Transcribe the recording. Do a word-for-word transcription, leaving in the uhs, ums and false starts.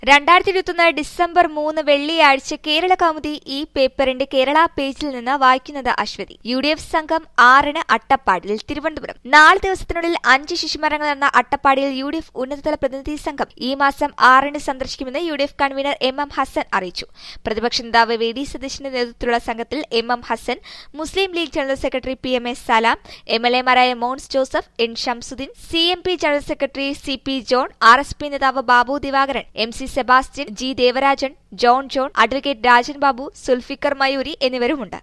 രണ്ടായിരത്തി ഇരുപത്തൊന്ന് ഡിസംബർ മൂന്ന് വെള്ളിയാഴ്ച കേരള കൗമുദി ഈ പേപ്പറിന്റെ കേരള പേജിൽ നിന്ന് വായിക്കുന്നത് അശ്വതി. യു ഡി എഫ് സംഘം ആറിന് അട്ടപ്പാടിയിൽ. തിരുവനന്തപുരം. നാല് ദിവസത്തിനുള്ളിൽ അഞ്ച് ശിശുമരണങ്ങൾ നടന്ന അട്ടപ്പാടിയിൽ യു ഡി എഫ് ഉന്നതതല പ്രതിനിധി സംഘം ഈ മാസം ആറിന് സന്ദർശിക്കുമെന്ന് U D F convener M M Hasan അറിയിച്ചു. പ്രതിപക്ഷ നേതാവ് വി ഡി സതീശന്റെ നേതൃത്വത്തിലുള്ള സംഘത്തിൽ M M Hasan, Muslim League general secretary P M A Salam, എം എൽ എമാരായ Mons Joseph, N Shamsuddeen, C M P general secretary C P John, R S P നേതാവ് Babu Divakaran, M C Sebastian, G Devarajan, John John, advocate Rajan Babu, Sulfikar Mayoori എന്നിവരുമുണ്ട്.